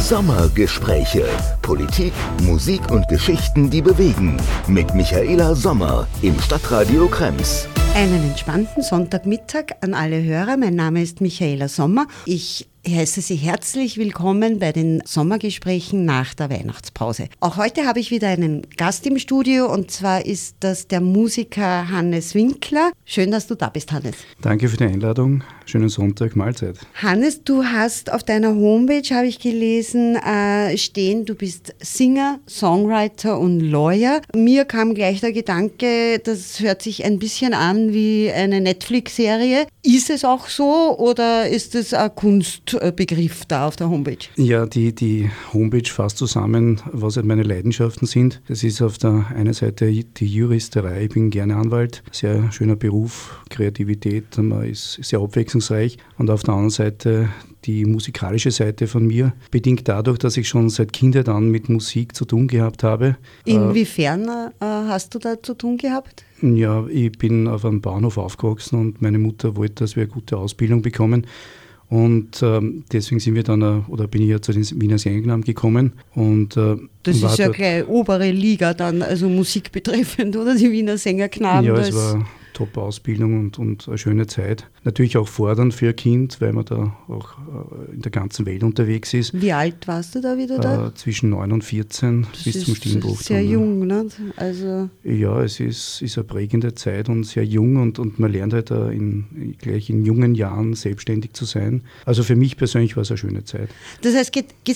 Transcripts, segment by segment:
Sommergespräche. Politik, Musik und Geschichten, die bewegen. Mit Michaela Sommer im Stadtradio Krems. Einen entspannten Sonntagmittag an alle Hörer. Mein Name ist Michaela Sommer. Ich heiße Sie herzlich willkommen bei den Sommergesprächen nach der Weihnachtspause. Auch heute habe ich wieder einen Gast im Studio und zwar ist das der Musiker Hannes Winkler. Schön, dass du da bist, Hannes. Danke für die Einladung. Schönen Sonntag, Mahlzeit. Hannes, du hast auf deiner Homepage, habe ich gelesen, stehen, du bist Singer, Songwriter und Lawyer. Mir kam gleich der Gedanke, das hört sich ein bisschen an wie eine Netflix-Serie. Ist es auch so oder ist es ein Kunstbegriff da auf der Homepage? Ja, die Homepage fasst zusammen, was halt meine Leidenschaften sind. Das ist auf der einen Seite die Juristerei, ich bin gerne Anwalt, sehr schöner Beruf, Kreativität, man ist sehr abwechslungsreich. Und auf der anderen Seite die musikalische Seite von mir, bedingt dadurch, dass ich schon seit Kindheit an mit Musik zu tun gehabt habe. Inwiefern hast du da zu tun gehabt? Ja, ich bin auf einem Bauernhof aufgewachsen und meine Mutter wollte, dass wir eine gute Ausbildung bekommen. Und deswegen sind wir dann, bin ich ja zu den Wiener Sängknaben gekommen. Und, das ist ja gleich obere Liga dann, also Musik betreffend, oder? Die Wiener Sängerknaben. Ja, es war Top-Ausbildung und eine schöne Zeit. Natürlich auch fordernd für ein Kind, weil man da auch in der ganzen Welt unterwegs ist. Wie alt warst du da wieder da? Zwischen 9 und 14 bis zum Stimmbruch. Das ist sehr jung, ne? Also ja, es ist eine prägende Zeit und sehr jung und man lernt halt gleich in jungen Jahren selbstständig zu sein. Also für mich persönlich war es eine schöne Zeit. Das heißt,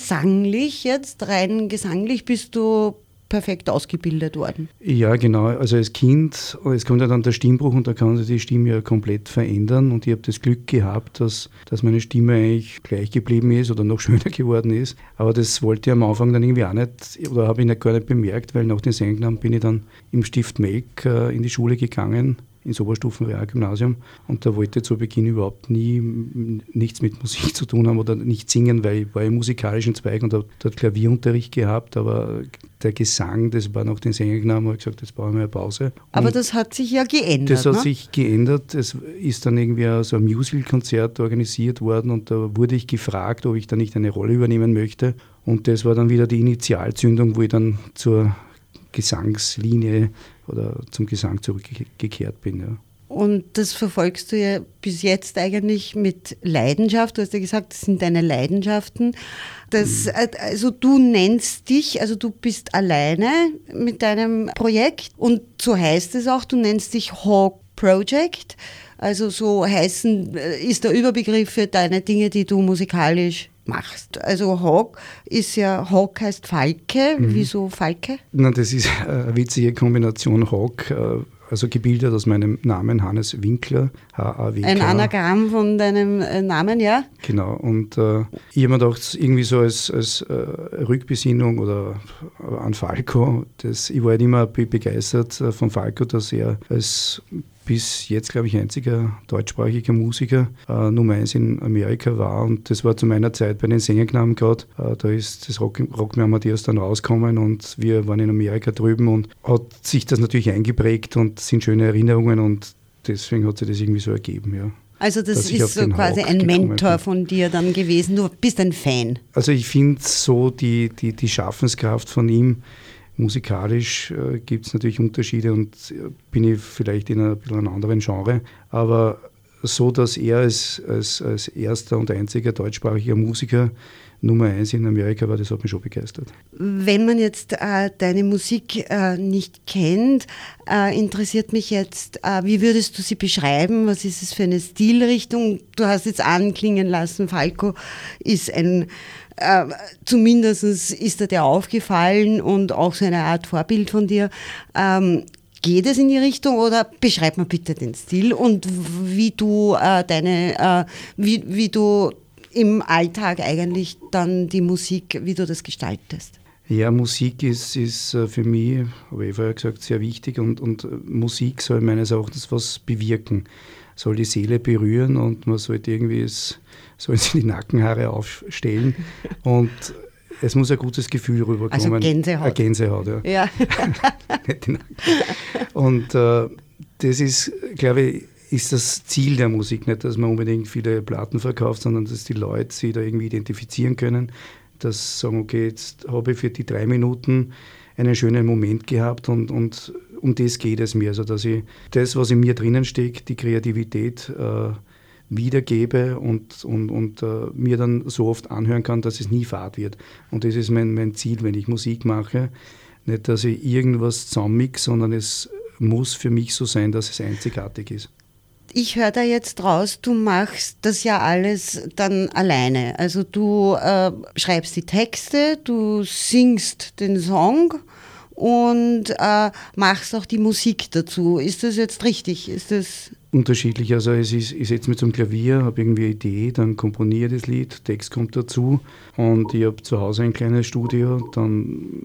rein gesanglich bist du perfekt ausgebildet worden. Ja, genau. Also als Kind, es kommt ja dann der Stimmbruch und da kann sich die Stimme ja komplett verändern und ich habe das Glück gehabt, dass meine Stimme eigentlich gleich geblieben ist oder noch schöner geworden ist. Aber das wollte ich am Anfang dann irgendwie auch nicht oder habe ich gar nicht bemerkt, weil nach den Sängknaben bin ich dann im Stift Melk in die Schule gegangen, ins Oberstufenrealgymnasium und da wollte ich zu Beginn überhaupt nichts mit Musik zu tun haben oder nicht singen, weil ich war im musikalischen Zweig und habe dort Klavierunterricht gehabt, aber der Gesang, das war nach den Sängeknaben, habe ich gesagt, jetzt brauche ich mal eine Pause. Aber das hat sich ja geändert, Das hat sich geändert, es ist dann irgendwie so ein Musical-Konzert organisiert worden und da wurde ich gefragt, ob ich da nicht eine Rolle übernehmen möchte und das war dann wieder die Initialzündung, wo ich dann zur Gesangslinie oder zum Gesang zurückgekehrt bin. Ja. Und das verfolgst du ja bis jetzt eigentlich mit Leidenschaft. Du hast ja gesagt, das sind deine Leidenschaften. Also du nennst dich, also du bist alleine mit deinem Projekt und so heißt es auch, du nennst dich Hawk Project. Also so ist der Überbegriff für deine Dinge, die du musikalisch machst. Also Hawk heißt Falke. Wieso Falke? Na, das ist eine witzige Kombination. Hawk, also gebildet aus meinem Namen Hannes Winkler, H-A-W-K. Ein Anagramm von deinem Namen, ja? Genau, und ich habe mir gedacht, irgendwie so als Rückbesinnung oder an Falco, ich war halt immer begeistert von Falco, dass er als bis jetzt, glaube ich, einziger deutschsprachiger Musiker Nummer 1 in Amerika war. Und das war zu meiner Zeit bei den Sängeknaben gerade. Da ist das Rock mir Amadeus dann rausgekommen und wir waren in Amerika drüben und hat sich das natürlich eingeprägt und sind schöne Erinnerungen und deswegen hat sich das irgendwie so ergeben, ja. Also das ist so quasi ein Mentor von dir dann gewesen. Du bist ein Fan. Also ich finde so die Schaffenskraft von ihm. Musikalisch gibt es natürlich Unterschiede und bin ich vielleicht in ein bisschen einem anderen Genre, aber so, dass er als erster und einziger deutschsprachiger Musiker Nummer 1 in Amerika war, das hat mich schon begeistert. Wenn man jetzt deine Musik nicht kennt, interessiert mich jetzt, wie würdest du sie beschreiben? Was ist es für eine Stilrichtung? Du hast jetzt anklingen lassen, Falco ist zumindest ist dir der aufgefallen und auch so eine Art Vorbild von dir. Geht es in die Richtung oder beschreib mal bitte den Stil und wie du wie du im Alltag eigentlich dann die Musik, wie du das gestaltest? Ja, Musik ist für mich, habe ich vorher gesagt, sehr wichtig und Musik soll meines Erachtens was bewirken, soll die Seele berühren und man sollte irgendwie sollen sich die Nackenhaare aufstellen und es muss ein gutes Gefühl rüberkommen. Also Gänsehaut. Eine Gänsehaut, ja. Und das ist, glaube ich, ist das Ziel der Musik nicht, dass man unbedingt viele Platten verkauft, sondern dass die Leute sich da irgendwie identifizieren können, dass sagen, okay, jetzt habe ich für die 3 Minuten einen schönen Moment gehabt und um das geht es mir. Also dass ich das, was in mir drinnen steckt, die Kreativität wiedergebe und mir dann so oft anhören kann, dass es nie fad wird. Und das ist mein Ziel, wenn ich Musik mache. Nicht, dass ich irgendwas zusammenmixe, sondern es muss für mich so sein, dass es einzigartig ist. Ich höre da jetzt raus, du machst das ja alles dann alleine. Also du schreibst die Texte, du singst den Song und machst auch die Musik dazu. Ist das jetzt richtig? Ist das unterschiedlich? Also ich setze mich zum Klavier, habe irgendwie eine Idee, dann komponiere das Lied, Text kommt dazu und ich habe zu Hause ein kleines Studio, dann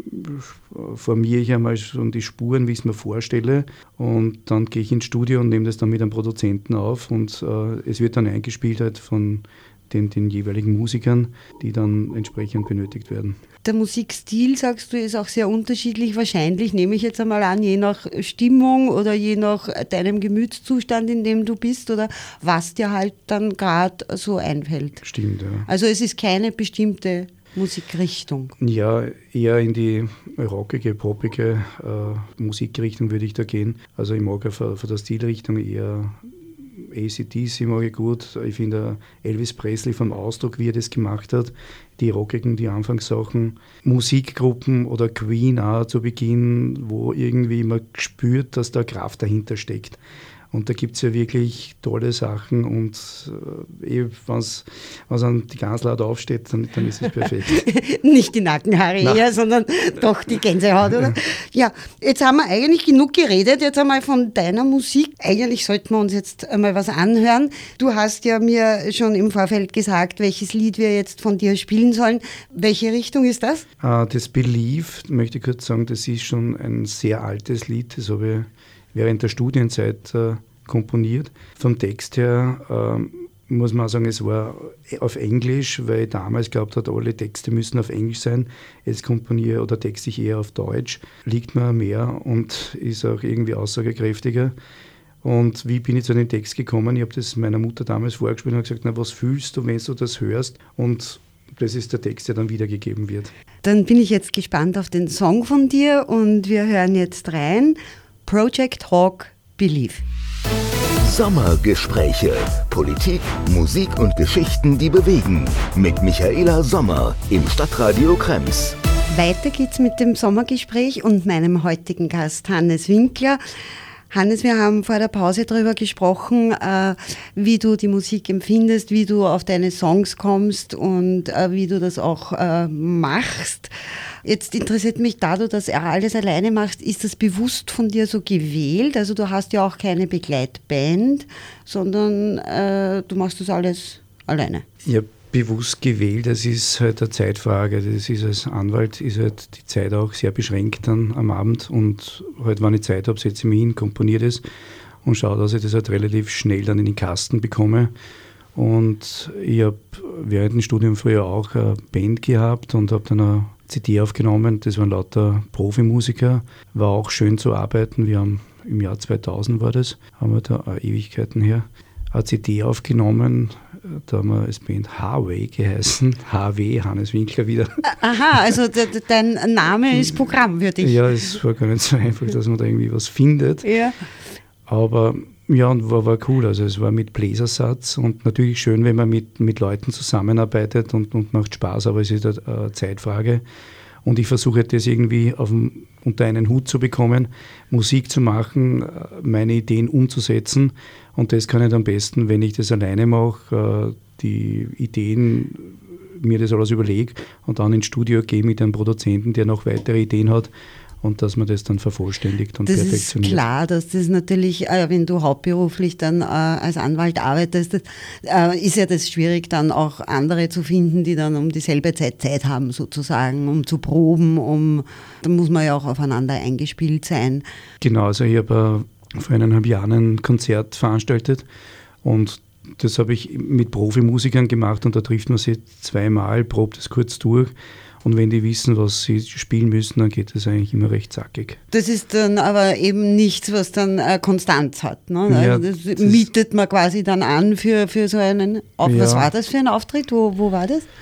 formiere ich einmal schon die Spuren, wie ich es mir vorstelle und dann gehe ich ins Studio und nehme das dann mit einem Produzenten auf und es wird dann eingespielt halt von den jeweiligen Musikern, die dann entsprechend benötigt werden. Der Musikstil, sagst du, ist auch sehr unterschiedlich. Wahrscheinlich, nehme ich jetzt einmal an, je nach Stimmung oder je nach deinem Gemütszustand, in dem du bist oder was dir halt dann gerade so einfällt. Stimmt, ja. Also es ist keine bestimmte Musikrichtung. Ja, eher in die rockige, poppige Musikrichtung würde ich da gehen. Also ich mag ja von der Stilrichtung eher AC/DC mag ich gut. Ich finde Elvis Presley vom Ausdruck, wie er das gemacht hat, die rockigen, die Anfangssachen. Musikgruppen oder Queen auch zu Beginn, wo irgendwie man spürt, dass da Kraft dahinter steckt. Und da gibt es ja wirklich tolle Sachen und wenn es an die ganz laut aufsteht, dann ist es perfekt. Nicht die Nackenhaare eher, sondern doch die Gänsehaut, oder? Ja, jetzt haben wir eigentlich genug geredet, jetzt einmal von deiner Musik. Eigentlich sollten wir uns jetzt einmal was anhören. Du hast ja mir schon im Vorfeld gesagt, welches Lied wir jetzt von dir spielen sollen. Welche Richtung ist das? Das Believe, möchte ich kurz sagen, das ist schon ein sehr altes Lied. Das habe ich während der Studienzeit komponiert. Vom Text her muss man auch sagen, es war auf Englisch, weil ich damals glaubt habe, alle Texte müssen auf Englisch sein. Jetzt komponiere oder texte ich eher auf Deutsch. Liegt mir mehr und ist auch irgendwie aussagekräftiger. Und wie bin ich zu dem Text gekommen? Ich habe das meiner Mutter damals vorgespielt und gesagt, na, was fühlst du, wenn du das hörst? Und das ist der Text, der dann wiedergegeben wird. Dann bin ich jetzt gespannt auf den Song von dir und wir hören jetzt rein. Project Hawk, Believe. Sommergespräche. Politik, Musik und Geschichten, die bewegen. Mit Michaela Sommer im Stadtradio Krems. Weiter geht's mit dem Sommergespräch und meinem heutigen Gast Hannes Winkler. Hannes, wir haben vor der Pause darüber gesprochen, wie du die Musik empfindest, wie du auf deine Songs kommst und wie du das auch machst. Jetzt interessiert mich, da du das alles alleine machst, ist das bewusst von dir so gewählt? Also du hast ja auch keine Begleitband, sondern du machst das alles alleine. Ja, bewusst gewählt, das ist halt eine Zeitfrage. Das ist als Anwalt ist halt die Zeit auch sehr beschränkt dann am Abend und halt, wenn ich Zeit habe, setze ich mich hin, komponiere das und schaue, dass ich das halt relativ schnell dann in den Kasten bekomme. Und ich habe während dem Studium früher auch eine Band gehabt und habe dann eine CD aufgenommen. Das waren lauter Profimusiker. War auch schön zu arbeiten. Wir haben im Jahr 2000 war das, haben wir da Ewigkeiten her, eine CD aufgenommen. Da haben wir als Band Harway geheißen. HW, Hannes Winkler wieder. Aha, also dein Name ist Programm für dich. Ja, es war gar nicht so einfach, dass man da irgendwie was findet. Ja. Aber ja, und war cool. Also es war mit Bläsersatz und natürlich schön, wenn man mit Leuten zusammenarbeitet und macht Spaß, aber es ist eine Zeitfrage. Und ich versuche das irgendwie unter einen Hut zu bekommen, Musik zu machen, meine Ideen umzusetzen. Und das kann ich am besten, wenn ich das alleine mache, die Ideen, mir das alles überlege und dann ins Studio gehe mit einem Produzenten, der noch weitere Ideen hat. Und dass man das dann vervollständigt und perfektioniert. Das ist klar, dass das natürlich, wenn du hauptberuflich dann als Anwalt arbeitest, ist ja das schwierig, dann auch andere zu finden, die dann um dieselbe Zeit haben sozusagen, um zu proben, da muss man ja auch aufeinander eingespielt sein. Genau, also ich habe vor 1,5 Jahren ein Konzert veranstaltet und das habe ich mit Profimusikern gemacht und da trifft man sich 2-mal, probt es kurz durch. Und wenn die wissen, was sie spielen müssen, dann geht das eigentlich immer recht zackig. Das ist dann aber eben nichts, was dann Konstanz hat. Ne? Ja, also das mietet man quasi dann an für so einen Auftritt. Ja. Was war das für ein Auftritt? Wo war das?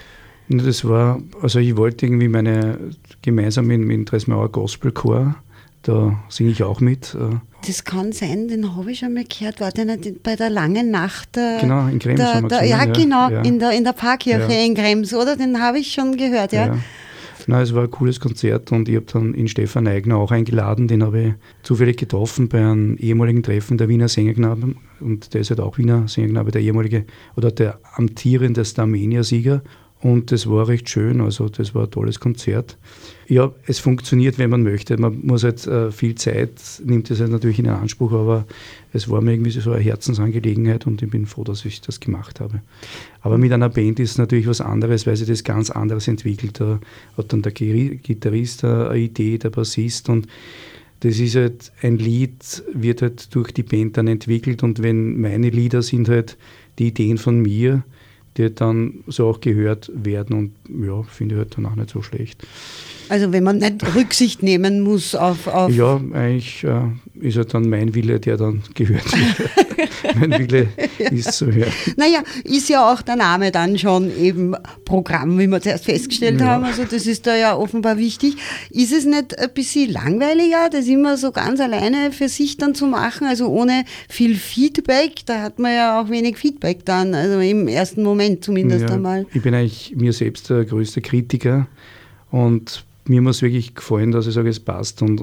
Das war, also ich wollte irgendwie gemeinsam mit Dresmauer Gospel Chor, da singe ich auch mit. Das kann sein, den habe ich schon mal gehört. War der nicht bei der Langen Nacht? Genau, in Krems haben wir gesungen. Ja, genau, ja. in der Pfarrkirche in Krems, oder? Den habe ich schon gehört, ja. Nein, es war ein cooles Konzert und ich habe dann in Stefan Eigner auch eingeladen, den habe ich zufällig getroffen bei einem ehemaligen Treffen der Wiener Sängerknaben und der ist halt auch Wiener Sängerknabe, der amtierende Starmania-Sieger. Und das war recht schön, also das war ein tolles Konzert. Ja, es funktioniert, wenn man möchte. Man muss halt viel Zeit, nimmt es halt natürlich in Anspruch, aber es war mir irgendwie so eine Herzensangelegenheit und ich bin froh, dass ich das gemacht habe. Aber mit einer Band ist es natürlich was anderes, weil sich das ganz anderes entwickelt. Da hat dann der Gitarrist eine Idee, der Bassist und das ist halt, ein Lied wird halt durch die Band dann entwickelt und wenn meine Lieder sind halt die Ideen von mir, die dann so auch gehört werden und ja, finde ich halt dann auch nicht so schlecht. Also wenn man nicht Rücksicht nehmen muss auf... Ja, eigentlich ist halt dann mein Wille, der dann gehört wird. Mein Wille ist zu hören. Naja, ist ja auch der Name dann schon eben Programm, wie wir zuerst festgestellt haben. Also das ist da ja offenbar wichtig. Ist es nicht ein bisschen langweiliger, das immer so ganz alleine für sich dann zu machen, also ohne viel Feedback? Da hat man ja auch wenig Feedback dann, also im ersten Moment zumindest einmal. Ich bin eigentlich mir selbst der größte Kritiker und mir muss wirklich gefallen, dass ich sage, es passt und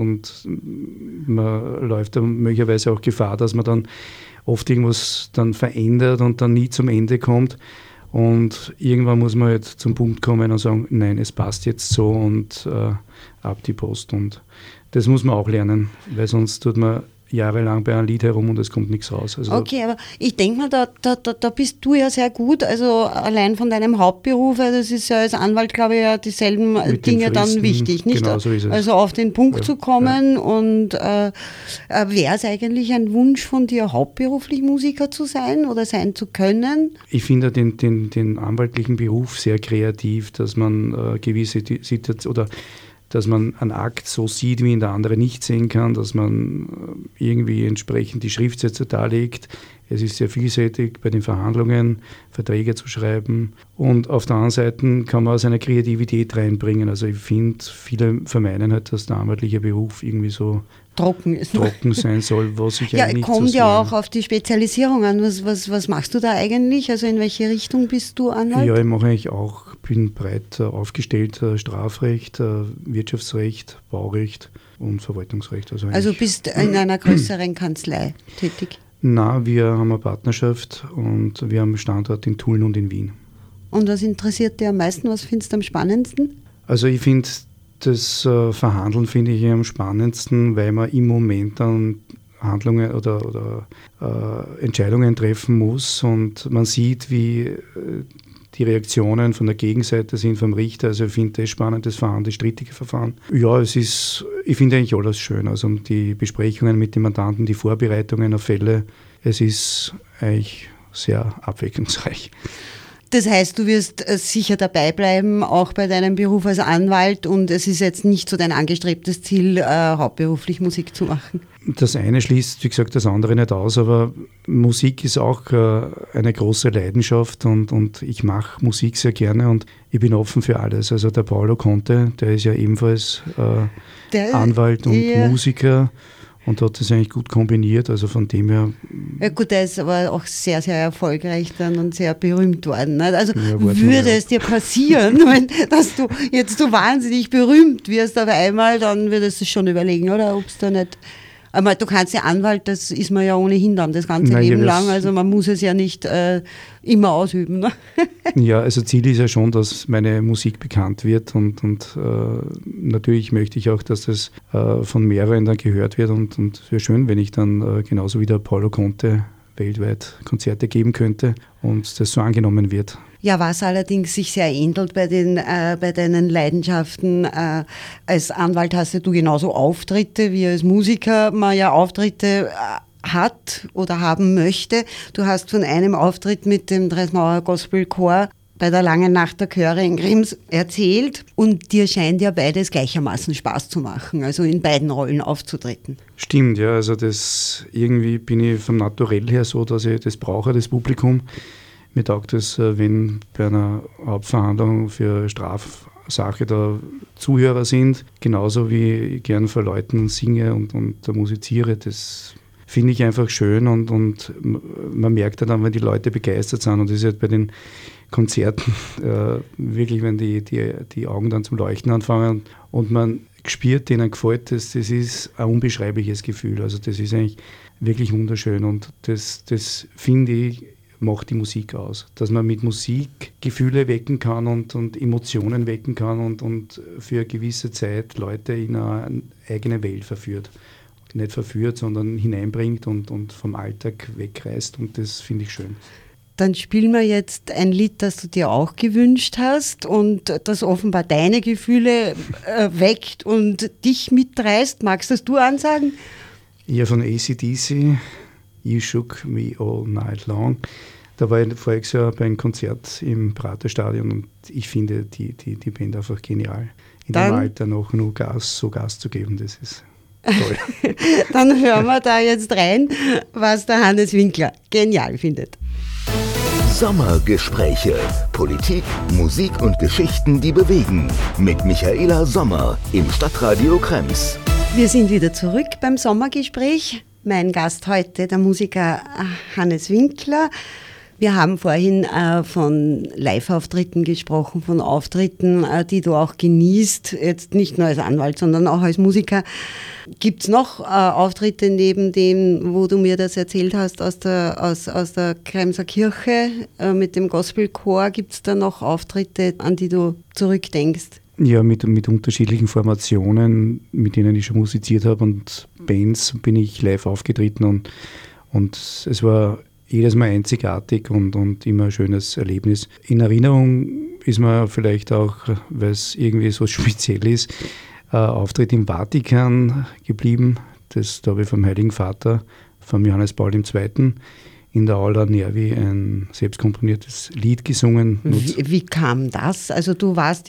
man läuft da möglicherweise auch Gefahr, dass man dann oft irgendwas dann verändert und dann nie zum Ende kommt und irgendwann muss man halt zum Punkt kommen und sagen, nein, es passt jetzt so und ab die Post und das muss man auch lernen, weil sonst tut man jahrelang bei einem Lied herum und es kommt nichts raus. Also okay, aber ich denke mal, da bist du ja sehr gut, also allein von deinem Hauptberuf, das ist ja als Anwalt, glaube ich, ja dieselben Dinge dann wichtig, nicht? Genau, so ist es. Also auf den Punkt zu kommen und wäre es eigentlich ein Wunsch von dir, hauptberuflich Musiker zu sein oder sein zu können? Ich finde den anwaltlichen Beruf sehr kreativ, dass man gewisse Situationen oder dass man einen Akt so sieht, wie ihn der andere nicht sehen kann, dass man irgendwie entsprechend die Schriftsätze darlegt. Es ist sehr vielseitig bei den Verhandlungen, Verträge zu schreiben. Und auf der anderen Seite kann man auch seine Kreativität reinbringen. Also ich finde, viele vermeinen halt, dass der anwaltliche Beruf irgendwie so trocken sein soll, was ich eigentlich nicht so sehe. Ja, kommt ja auch auf die Spezialisierung an. Was machst du da eigentlich? Also in welche Richtung bist du Anwalt? Ja, ich mache eigentlich auch, bin breit aufgestellt, Strafrecht, Wirtschaftsrecht, Baurecht und Verwaltungsrecht. Also bist in einer größeren Kanzlei tätig? Na, wir haben eine Partnerschaft und wir haben einen Standort in Tulln und in Wien. Und was interessiert dich am meisten? Was findest du am spannendsten? Also ich finde, das Verhandeln finde ich am spannendsten, weil man im Moment dann Handlungen oder Entscheidungen treffen muss und man sieht, wie die Reaktionen von der Gegenseite sind vom Richter. Also ich finde das spannend, das Verfahren, das strittige Verfahren. Ja, ich finde eigentlich alles schön. Also die Besprechungen mit den Mandanten, die Vorbereitungen auf Fälle, es ist eigentlich sehr abwechslungsreich. Das heißt, du wirst sicher dabei bleiben, auch bei deinem Beruf als Anwalt und es ist jetzt nicht so dein angestrebtes Ziel, hauptberuflich Musik zu machen? Das eine schließt, wie gesagt, das andere nicht aus, aber Musik ist auch eine große Leidenschaft und ich mache Musik sehr gerne und ich bin offen für alles. Also der Paolo Conte, der ist ja ebenfalls Anwalt und Musiker. Und hat das eigentlich gut kombiniert, also von dem her... Ja gut, der ist aber auch sehr, sehr erfolgreich dann und sehr berühmt worden. Ne? Also ja, würde es dir passieren, dass du jetzt so wahnsinnig berühmt wirst auf einmal, dann würdest du schon überlegen, oder? Ob es da nicht... Aber du kannst ja Anwalt, das ist man ja ohnehin dann das ganze Leben lang, also man muss es ja nicht immer ausüben. Ne? Ja, also Ziel ist ja schon, dass meine Musik bekannt wird und natürlich möchte ich auch, dass das von mehreren dann gehört wird und es wäre schön, wenn ich dann genauso wie der Paolo Conte weltweit Konzerte geben könnte und das so angenommen wird. Ja, was allerdings sich sehr ähnelt bei deinen Leidenschaften. Als Anwalt hast du genauso Auftritte, wie als Musiker man ja Auftritte hat oder haben möchte. Du hast von einem Auftritt mit dem Dresmauer Gospel Chor bei der Langen Nacht der Chöre in Krems erzählt und dir scheint ja beides gleichermaßen Spaß zu machen, also in beiden Rollen aufzutreten. Stimmt, ja, also das irgendwie bin ich vom Naturell her so, dass ich das brauche, das Publikum. Mir taugt es, wenn bei einer Hauptverhandlung für Strafsache da Zuhörer sind, genauso wie ich gern vor Leuten singe und musiziere. Das finde ich einfach schön und man merkt ja dann, wenn die Leute begeistert sind, und das ist halt bei den Konzerten wirklich, wenn die Augen dann zum Leuchten anfangen und man spürt, denen gefällt das ist ein unbeschreibliches Gefühl. Also das ist eigentlich wirklich wunderschön und das finde ich, macht die Musik aus. Dass man mit Musik Gefühle wecken kann und Emotionen wecken kann und für eine gewisse Zeit Leute in eine eigene Welt verführt. Nicht verführt, sondern hineinbringt und vom Alltag wegreißt und das finde ich schön. Dann spielen wir jetzt ein Lied, das du dir auch gewünscht hast und das offenbar deine Gefühle weckt und dich mitreißt. Magst du das ansagen? Ja, von AC/DC, You Shook Me All Night Long. Da war ich voriges Jahr bei einem Konzert im Praterstadion und ich finde die Band einfach genial. In dem Alter noch nur Gas zu geben, das ist toll. Dann hören wir da jetzt rein, was der Hannes Winkler genial findet. Sommergespräche. Politik, Musik und Geschichten, die bewegen. Mit Michaela Sommer im Stadtradio Krems. Wir sind wieder zurück beim Sommergespräch. Mein Gast heute, der Musiker Hannes Winkler. Wir haben vorhin von Live-Auftritten gesprochen, von Auftritten, die du auch genießt, jetzt nicht nur als Anwalt, sondern auch als Musiker. Gibt es noch Auftritte neben dem, wo du mir das erzählt hast, aus der Kremser Kirche mit dem Gospelchor? Gibt es da noch Auftritte, an die du zurückdenkst? Ja, mit unterschiedlichen Formationen, mit denen ich schon musiziert habe und Bands bin ich live aufgetreten und es war jedes Mal einzigartig und immer ein schönes Erlebnis. In Erinnerung ist mir vielleicht auch, weil es irgendwie so speziell ist, Auftritt im Vatikan geblieben. Da habe ich vom Heiligen Vater, vom Johannes Paul II. In der Aula Nervi ein selbst komponiertes Lied gesungen. Wie kam das? Also du warst,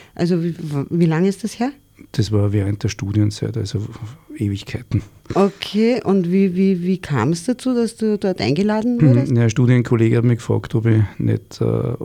wie lange ist das her? Das war während der Studienzeit, also Ewigkeiten. Okay, und wie kam es dazu, dass du dort eingeladen wurdest? Ja, ein Studienkollege hat mich gefragt, ob ich nicht,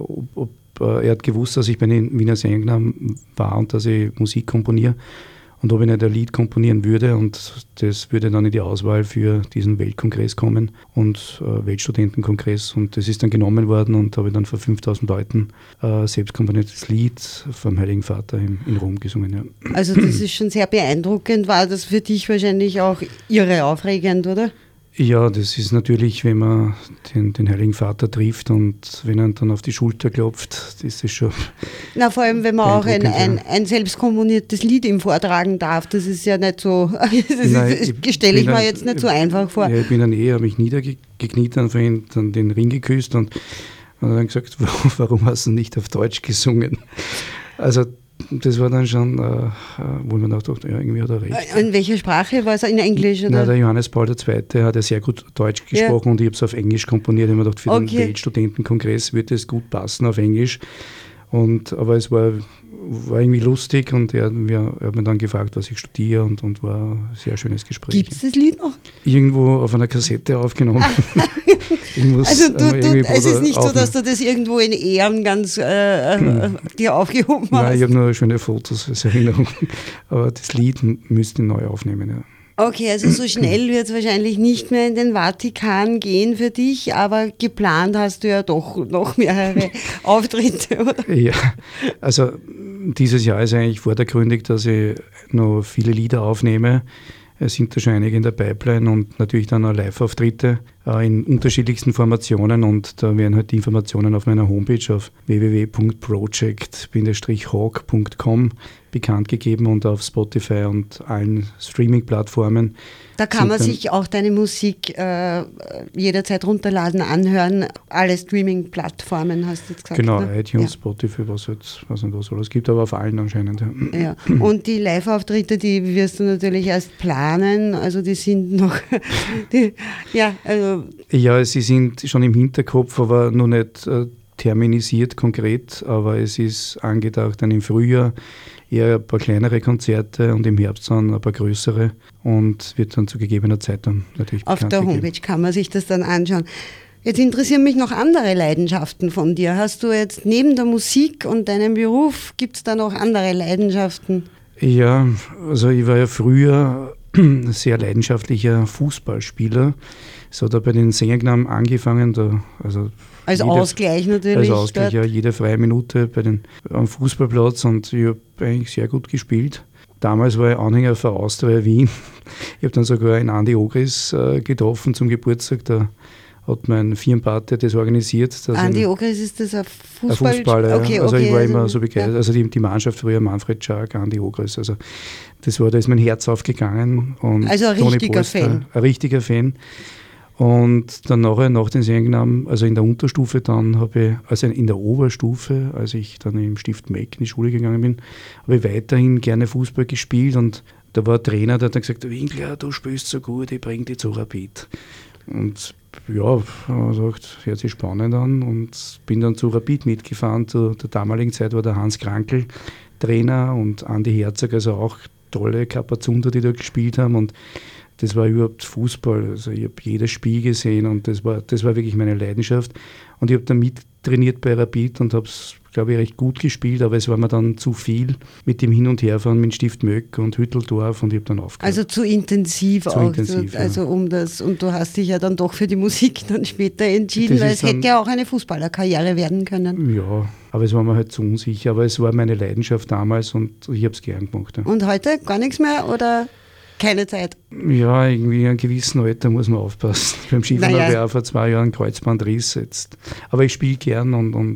er hat gewusst, dass ich bei den Wiener Sängen war und dass ich Musik komponiere und ob ich nicht ein Lied komponieren würde und das würde dann in die Auswahl für diesen Weltkongress kommen und Weltstudentenkongress und das ist dann genommen worden und habe ich dann vor 5000 Leuten selbst komponiertes Lied vom Heiligen Vater in Rom gesungen. Ja. Also das ist schon sehr beeindruckend, war das für dich wahrscheinlich auch irre aufregend, oder? Ja, das ist natürlich, wenn man den Heiligen Vater trifft und wenn er dann auf die Schulter klopft, das ist schon... Na, vor allem, wenn man auch ein selbst komponiertes Lied ihm vortragen darf, das ist ja nicht so... Das stelle ich mir jetzt nicht so einfach vor. Ja, ich bin dann habe mich niedergekniet, dann den Ring geküsst und dann gesagt, warum hast du nicht auf Deutsch gesungen? Also das war dann schon, wo man dachte, ja, irgendwie hat er recht. In welcher Sprache? War es in Englisch? Oder? Na, der Johannes Paul II. Hat ja sehr gut Deutsch gesprochen und ich habe es auf Englisch komponiert. Ich habe mir gedacht, für den Weltstudentenkongress würde es gut passen auf Englisch. Aber es war irgendwie lustig und er hat mir dann gefragt, was ich studiere und war ein sehr schönes Gespräch. Gibt es das Lied noch? Irgendwo auf einer Kassette aufgenommen. Also es ist nicht so, dass du das irgendwo in Ehren ganz dir aufgehoben hast? Nein, ich habe nur schöne Fotos als Erinnerung. Aber das Lied müsste ich neu aufnehmen, ja. Okay, also so schnell wird es wahrscheinlich nicht mehr in den Vatikan gehen für dich, aber geplant hast du ja doch noch mehrere Auftritte, oder? Ja, also dieses Jahr ist eigentlich vordergründig, dass ich noch viele Lieder aufnehme. Es sind da schon einige in der Pipeline und natürlich dann auch Live-Auftritte in unterschiedlichsten Formationen und da werden halt die Informationen auf meiner Homepage auf www.project-hawk.com bekannt gegeben und auf Spotify und allen Streaming-Plattformen. Da kann man sich auch deine Musik jederzeit runterladen, anhören. Alle Streaming-Plattformen hast du jetzt gesagt. Genau, ne? iTunes, ja. Spotify, was alles gibt, aber auf allen anscheinend. Ja. Ja. Und die Live-Auftritte, die wirst du natürlich erst planen, also die sind noch... Ja, sie sind schon im Hinterkopf, aber noch nicht terminisiert konkret, aber es ist angedacht dann im Frühjahr eher ein paar kleinere Konzerte und im Herbst dann ein paar größere und wird dann zu gegebener Zeit dann natürlich auf der Homepage kann man sich das dann anschauen. Jetzt interessieren mich noch andere Leidenschaften von dir. Hast du jetzt neben der Musik und deinem Beruf, gibt es da noch andere Leidenschaften? Ja, also ich war ja früher ein sehr leidenschaftlicher Fußballspieler. Es hat bei den Sängerknaben angefangen, Als Ausgleich natürlich. Als Ausgleich, ja, jede freie Minute am Fußballplatz, und ich habe eigentlich sehr gut gespielt. Damals war ich Anhänger für Austria Wien. Ich habe dann sogar einen Andi Ogris getroffen zum Geburtstag. Da hat mein Firmenpartner das organisiert. Andi Ogris, ist das ein Fußballer? Ja. Okay, also okay, ich war immer so begeistert. Ja. Also die Mannschaft früher, Manfred Schag, Andi Ogris. Also da ist mein Herz aufgegangen. Und also ein richtiger Fan. Ein richtiger Fan. Und dann nach den Sängerknaben, also in der Unterstufe in der Oberstufe, als ich dann im Stift Meck in die Schule gegangen bin, habe ich weiterhin gerne Fußball gespielt, und da war ein Trainer, der hat dann gesagt, Winkler, du spielst so gut, ich bringe dich zu Rapid. Und ja, gesagt, hört sich spannend an, und bin dann zu Rapid mitgefahren. Zu der damaligen Zeit war der Hans Krankl Trainer und Andi Herzog, also auch tolle Kapazunder, die da gespielt haben, und das war überhaupt Fußball. Also ich habe jedes Spiel gesehen, und das war wirklich meine Leidenschaft. Und ich habe dann mittrainiert bei Rapid und habe es, glaube ich, recht gut gespielt, aber es war mir dann zu viel mit dem Hin- und Herfahren mit Stift Möck und Hütteldorf, und ich habe dann aufgehört. Also zu intensiv auch. Intensiv, also ja. Und du hast dich ja dann doch für die Musik dann später entschieden, weil es hätte ja auch eine Fußballerkarriere werden können. Ja, aber es war mir halt zu unsicher. Aber es war meine Leidenschaft damals, und ich habe es gern gemacht. Ja. Und heute gar nichts mehr oder keine Zeit? Ja, irgendwie in einem gewissen Alter muss man aufpassen. Beim Skifahren habe ich auch vor 2 Jahren Kreuzbandriss jetzt. Aber ich spiele gern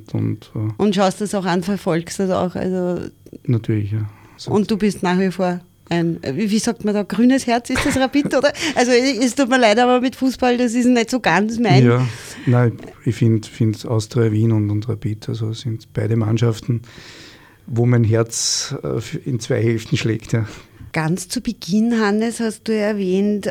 und schaust das auch an, verfolgst das auch. Also natürlich, ja. So. Und du bist nach wie vor wie sagt man da, grünes Herz, ist das Rapid, oder? Also es tut mir leid, aber mit Fußball, das ist nicht so ganz mein. Ja, nein, ich finde Austria Wien und Rapid, also sind beide Mannschaften, wo mein Herz in 2 Hälften schlägt, ja. Ganz zu Beginn, Hannes, hast du erwähnt,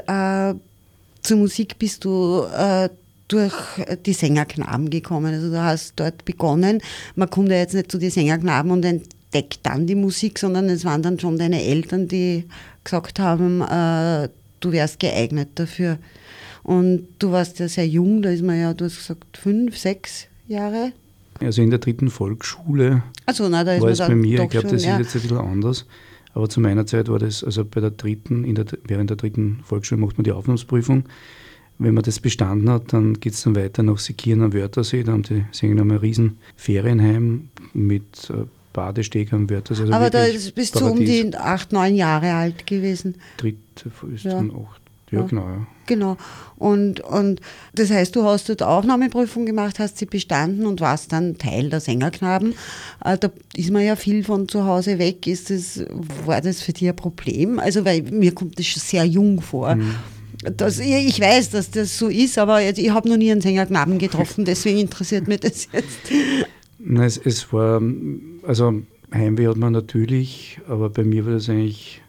zur Musik bist du durch die Sängerknaben gekommen. Also du hast dort begonnen. Man kommt ja jetzt nicht zu den Sängerknaben und entdeckt dann die Musik, sondern es waren dann schon deine Eltern, die gesagt haben, du wärst geeignet dafür. Und du warst ja sehr jung, da ist man ja, du hast gesagt, 5, 6 Jahre. Also in der 3. Volksschule da ist war es bei mir, ich glaube, das schon, ist jetzt ein bisschen anders. Aber zu meiner Zeit war das, also bei der während der 3. Volksschule macht man die Aufnahmeprüfung. Wenn man das bestanden hat, dann geht es dann weiter nach Seekirchen am Wörthersee. Da haben die Sänger ein riesen Ferienheim mit Badesteg am Wörthersee. Also aber da bist du um die 8, 9 Jahre alt gewesen. 3. ist dann 8. Ja, genau. Ja. Genau. Und das heißt, du hast dort Aufnahmeprüfung gemacht, hast sie bestanden und warst dann Teil der Sängerknaben. Da ist man ja viel von zu Hause weg. War das für dich ein Problem? Also, weil mir kommt das schon sehr jung vor. Mhm. Ich weiß, dass das so ist, aber ich habe noch nie einen Sängerknaben getroffen, deswegen interessiert mich das jetzt. Nein, es war, also Heimweh hat man natürlich, aber bei mir war das eigentlich,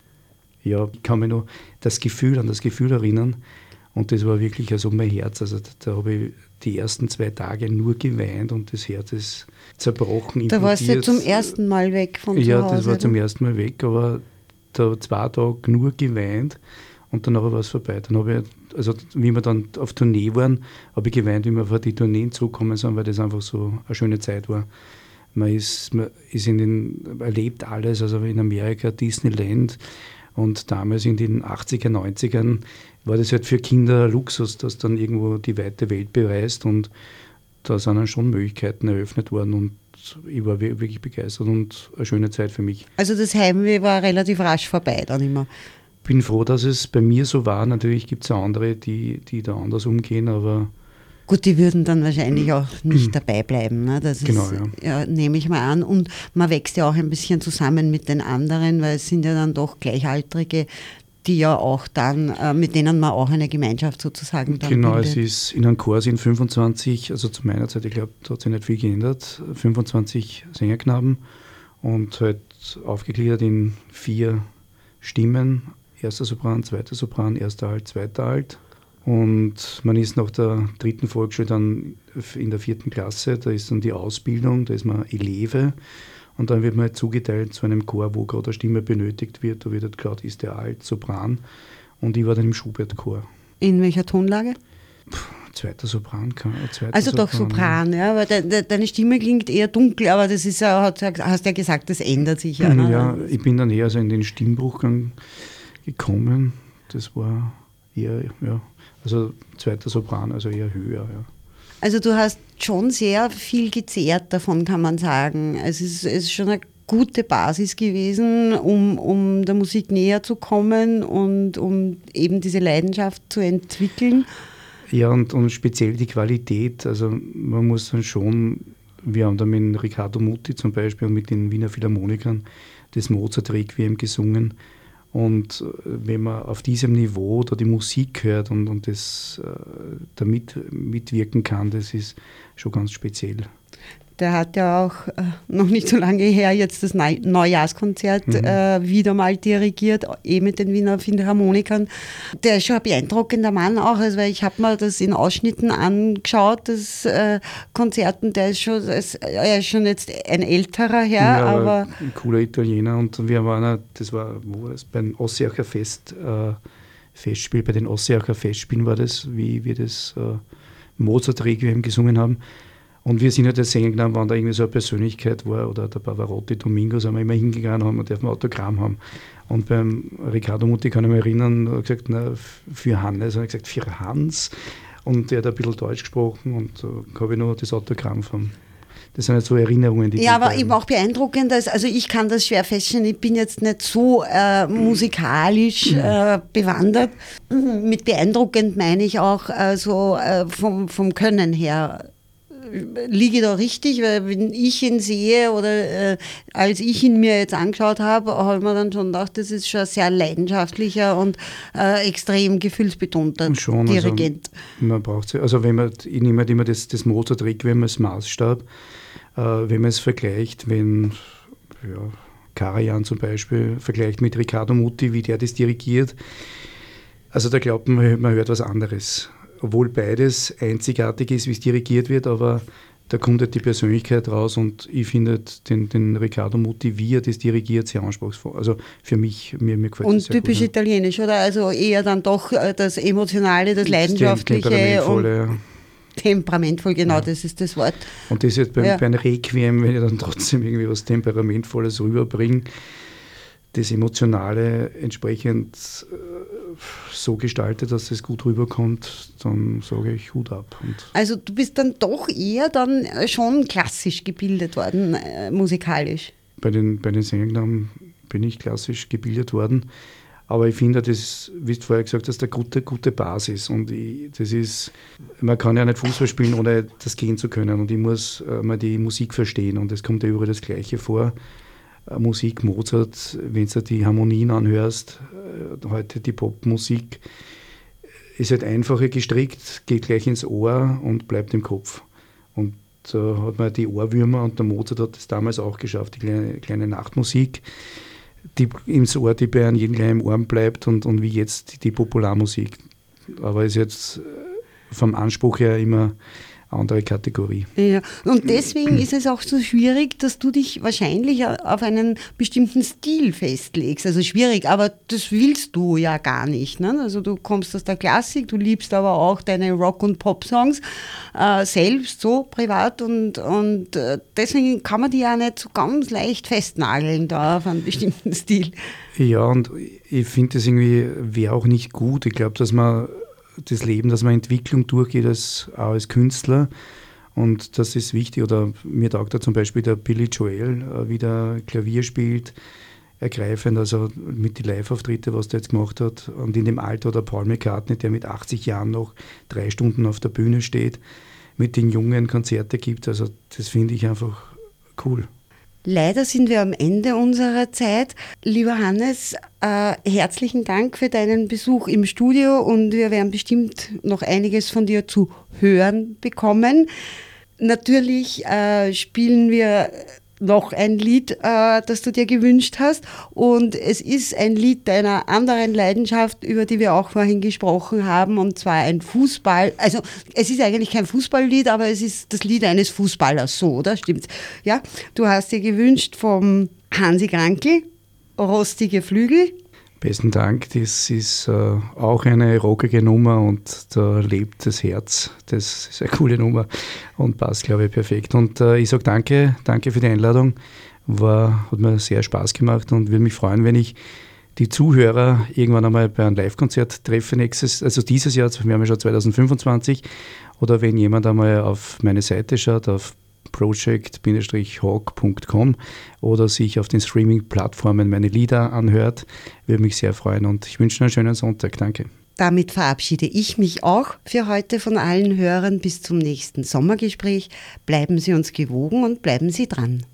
ja, ich kann mich noch an das Gefühl erinnern, und das war wirklich also mein Herz, also da habe ich die ersten 2 Tage nur geweint und das Herz ist zerbrochen. Da warst du zum ersten Mal weg von zu Hause? Ja, das war zum ersten Mal weg, aber da 2 Tage nur geweint. Und dann war es vorbei. Dann habe ich, also wie wir dann auf Tournee waren, habe ich geweint, wie wir vor die Tourneen zurückgekommen sind, weil das einfach so eine schöne Zeit war. Man erlebt alles, also in Amerika, Disneyland, und damals in den 80er, 90ern war das halt für Kinder Luxus, dass dann irgendwo die weite Welt bereist, und da sind dann schon Möglichkeiten eröffnet worden, und ich war wirklich begeistert und eine schöne Zeit für mich. Also das Heimweh war relativ rasch vorbei dann immer? Ich bin froh, dass es bei mir so war. Natürlich gibt es ja andere, die da anders umgehen, aber... Gut, die würden dann wahrscheinlich auch nicht dabei bleiben. Ne? Das genau, ist, ja, nehme ich mal an. Und man wächst ja auch ein bisschen zusammen mit den anderen, weil es sind ja dann doch Gleichaltrige, die ja auch dann, mit denen man auch eine Gemeinschaft sozusagen dann genau, bildet. Es ist in einem Chor sind 25, also zu meiner Zeit, ich glaube, da hat sich nicht viel geändert, 25 Sängerknaben und halt aufgegliedert in 4 Stimmen. 1. Sopran, 2. Sopran, 1. Alt, 2. Alt. Und man ist nach der 3. Volksschule dann in der 4. Klasse, da ist dann die Ausbildung, da ist man Eleve. Und dann wird man halt zugeteilt zu einem Chor, wo gerade eine Stimme benötigt wird. Da wird halt geschaut, ist der Alt, Sopran. Und ich war dann im Schubert-Chor. In welcher Tonlage? zweiter Sopran. Also doch Sopran, ja, weil deine Stimme klingt eher dunkel, aber das ist ja, hast ja gesagt, das ändert sich ja. Ne? Ja, ich bin dann eher so in den Stimmbruch gekommen. Das war eher, ja, also zweiter Sopran, also eher höher, ja. Also du hast schon sehr viel gezehrt davon, kann man sagen. Es ist schon eine gute Basis gewesen, um der Musik näher zu kommen und um eben diese Leidenschaft zu entwickeln. Ja, und speziell die Qualität, also man muss dann schon, wir haben da mit Riccardo Muti zum Beispiel und mit den Wiener Philharmonikern das Mozart-Requiem gesungen, und wenn man auf diesem Niveau da die Musik hört und das damit mitwirken kann, das ist schon ganz speziell. Der hat ja auch noch nicht so lange her jetzt das Neujahrskonzert wieder mal dirigiert, mit den Wiener Philharmonikern. Der ist schon ein beeindruckender Mann auch, also weil ich habe mir das in Ausschnitten angeschaut, das Konzert, und er ist schon jetzt ein älterer Herr. Ja, aber ein cooler Italiener, und wir waren, das war, wo war das, beim Ossiacher Festspiel, bei den Ossiacher Festspielen war das, wie wir das Mozart-Requiem gesungen haben. Und wir sind ja der Sänger genommen, wenn da irgendwie so eine Persönlichkeit war, oder der Pavarotti Domingo, sind wir immer hingegangen, haben, wir dürfen ein Autogramm haben. Und beim Riccardo Muti kann ich mich erinnern, er hat gesagt, na, für Hannes, er hat gesagt, für Hans. Und er hat ein bisschen Deutsch gesprochen, und so habe ich noch das Autogramm von. Das sind halt so Erinnerungen, die. Ja, aber eben auch beeindruckend, also ich kann das schwer feststellen, ich bin jetzt nicht so musikalisch bewandert. Mit beeindruckend meine ich auch vom Können her. Liege da richtig, weil wenn ich ihn sehe oder als ich ihn mir jetzt angeschaut habe, habe ich mir dann schon gedacht, das ist schon ein sehr leidenschaftlicher und extrem gefühlsbetonter Dirigent. Also, man braucht, also ich nehme halt immer das Mozart-Requiem als Maßstab, wenn man es vergleicht, wenn Karajan zum Beispiel vergleicht mit Riccardo Muti, wie der das dirigiert, also da glaubt man hört was anderes. Obwohl beides einzigartig ist, wie es dirigiert wird, aber da kommt halt die Persönlichkeit raus, und ich finde den Riccardo Muti, wie er das dirigiert, sehr anspruchsvoll. Also für mich, mir gefällt und das sehr typisch gut, italienisch, oder? Also eher dann doch das Emotionale, das Leidenschaftliche. Temperamentvoll, genau, das ist das Wort. Und das ist bei einem Requiem, wenn ich dann trotzdem irgendwie was Temperamentvolles rüberbringe, das Emotionale entsprechend so gestaltet, dass es gut rüberkommt, dann sage ich Hut ab. Also du bist dann doch eher dann schon klassisch gebildet worden, musikalisch? Bei den Sängern bin ich klassisch gebildet worden, aber ich finde, das, wie du vorher gesagt hast, eine gute Basis, und das ist, man kann ja nicht Fußball spielen, ohne das gehen zu können, und ich muss mal die Musik verstehen, und es kommt ja überall das Gleiche vor. Musik, Mozart, wenn du die Harmonien anhörst, heute die Popmusik, ist halt einfacher gestrickt, geht gleich ins Ohr und bleibt im Kopf. Und da hat man die Ohrwürmer, und der Mozart hat das damals auch geschafft, die kleine Nachtmusik, die ins Ohr, die bei jedem gleich im Ohr bleibt, und wie jetzt die Popularmusik. Aber ist jetzt vom Anspruch her immer andere Kategorie. Ja, und deswegen ist es auch so schwierig, dass du dich wahrscheinlich auf einen bestimmten Stil festlegst. Also schwierig, aber das willst du ja gar nicht. Ne? Also du kommst aus der Klassik, du liebst aber auch deine Rock- und Pop-Songs selbst, so privat, und deswegen kann man die ja nicht so ganz leicht festnageln da auf einen bestimmten Stil. Ja, und ich finde das irgendwie wäre auch nicht gut. Ich glaube, dass man das Leben, dass man Entwicklung durchgeht auch als Künstler, und das ist wichtig. Oder mir taugt da zum Beispiel der Billy Joel, wie der Klavier spielt, ergreifend, also mit den Live-Auftritte, was der jetzt gemacht hat, und in dem Alter der Paul McCartney, der mit 80 Jahren noch 3 Stunden auf der Bühne steht, mit den Jungen Konzerte gibt, also das finde ich einfach cool. Leider sind wir am Ende unserer Zeit. Lieber Hannes, herzlichen Dank für deinen Besuch im Studio, und wir werden bestimmt noch einiges von dir zu hören bekommen. Natürlich spielen wir noch ein Lied, das du dir gewünscht hast, und es ist ein Lied deiner anderen Leidenschaft, über die wir auch vorhin gesprochen haben, und zwar ein Fußball, also es ist eigentlich kein Fußballlied, aber es ist das Lied eines Fußballers, so, oder? Stimmt's? Ja, du hast dir gewünscht vom Hansi Krankl, Rostige Flügel. Besten Dank, das ist auch eine rockige Nummer und da lebt das Herz. Das ist eine coole Nummer und passt, glaube ich, perfekt. Und ich sage danke für die Einladung, hat mir sehr Spaß gemacht und würde mich freuen, wenn ich die Zuhörer irgendwann einmal bei einem Live-Konzert treffe, dieses Jahr, wir haben ja schon 2025, oder wenn jemand einmal auf meine Seite schaut, auf project-hawk.com oder sich auf den Streaming-Plattformen meine Lieder anhört, würde mich sehr freuen und ich wünsche einen schönen Sonntag. Danke. Damit verabschiede ich mich auch für heute von allen Hörern. Bis zum nächsten Sommergespräch. Bleiben Sie uns gewogen und bleiben Sie dran.